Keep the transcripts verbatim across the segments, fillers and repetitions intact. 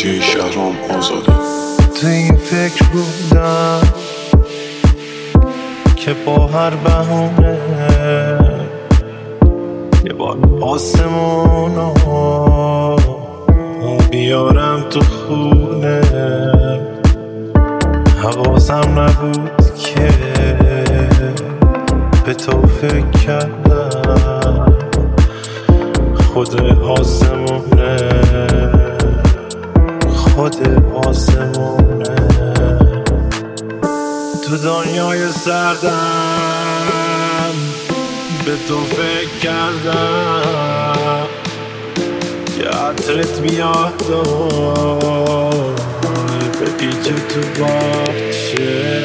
دیجی شهرام آزاده. تو این فکر بودم که با هر بهونه یه بار آسمونا بیارم تو خونه. حواسم نبود که به تو فکر کردم. خود آسمونه خود آسمونه تو دنیای سردم به تو فکر کردم که عطرت میاد و بپیچه تو باغچه.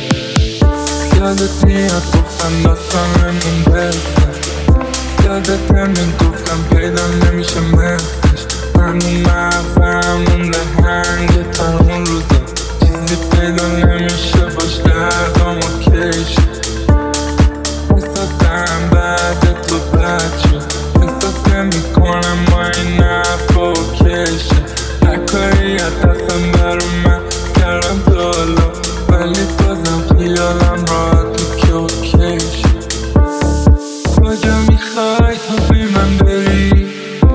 یادت میاد گفتم داستان همین بسته، یادت همین گفتم پیدا نمیشه مثلش. همون مغزم مونده هنگ تا اون روزا، چیزی پیدا نمیشه باش دردام و کشه. احساسم بعد تو بد شد، احساس نمیکنم ما این نفع و کشه. هر کاری از دستم برو من کردم دالا، ولی بازم خیالم راحت تو که اوکیشه. کجا میخوای تو بی من بری؟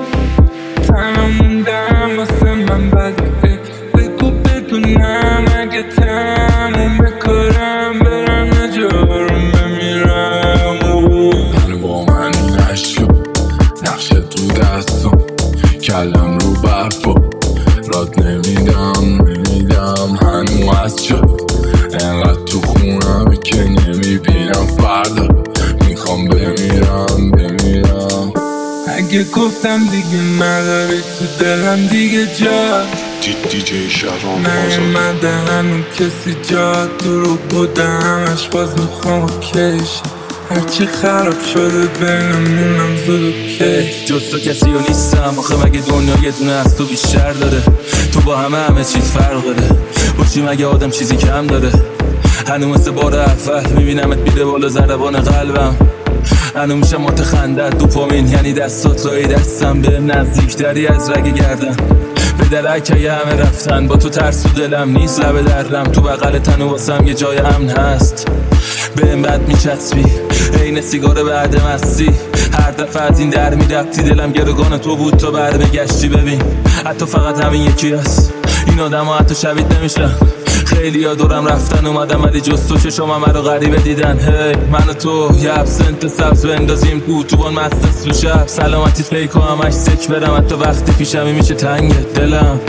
تنها موندم واسه من بده، بگو بدونم اگه تموم بکارم برم نجارم بمیرم. منو با من این عشقا نقشه تو دستم، کلم رو برفا راد نمیدم نمیدم هنو از شد. انقدر تو خونم که نمیبینم فردا، میخوام بمیرم بمیرم. اگه گفتم دیگه نداری تو دلم دیگه جا، دیجی شهرام آزاده. نیومده هنو کسی جا دروغ بوده همش باز میخوام کش. هرچی خراب شده بینمونم زود و کش. جز تو کسی رو نیستم آخه، مگه دنیا یه دونه از تو بیشتر داره؟ تو با همه همه چیز فرق داره، باشی مگه آدم چیزی کم داره؟ هنو مثل بار اول میبینمت میره بالا ضربان قلبم. هنو میشه مات خندت دوپامین، یعنی دستات رای دستم بهم نزدیکتری از رگ گردن. به درک یه همه رفتن با تو ترس تو دلم نیست لب دردم. تو بغل تن و واسم یه جای امن هست، بهم بد میچسبی عین سیگار بعد مستی. هر دفعه از این در میرفتی دلم گروگان تو بود تا برمیگشتی. ببین حتی فقط همین یکی هست، این آدم ها حتی شبیه نمیشن. خیلی ها دورم رفتن اومدم ولی جز تو چشم همه رو غریبه دیدن. هی من و تو یه ابسنت سبز بندازیم تو توبان مست سو شب. سلامتی فیکو همش سک برم حتی وقتی پیشمی میشه تنگ دلم.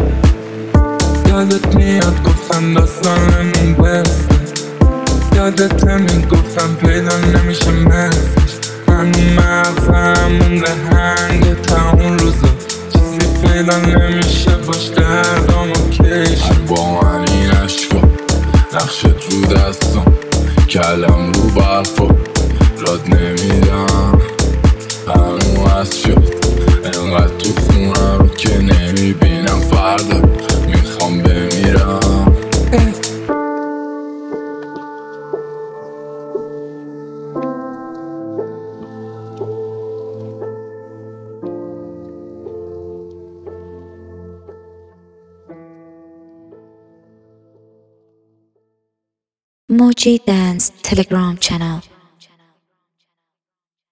یادت میاد گفتم داستانمون بسته، یادت همین گفتم پیدا نمیشه مثلش. همون مغزم مونده هنگ تا اون روزا، چیزی پیدا نمیشه باش دردام و کش. هر با من این عشقا نقشه تو دستم، کلم رو برفا راد نمیدم هنو از شد. انقدر تو خونم که نمیبینم فردا، میخوام بمیرم. Moji Dance Telegram channel.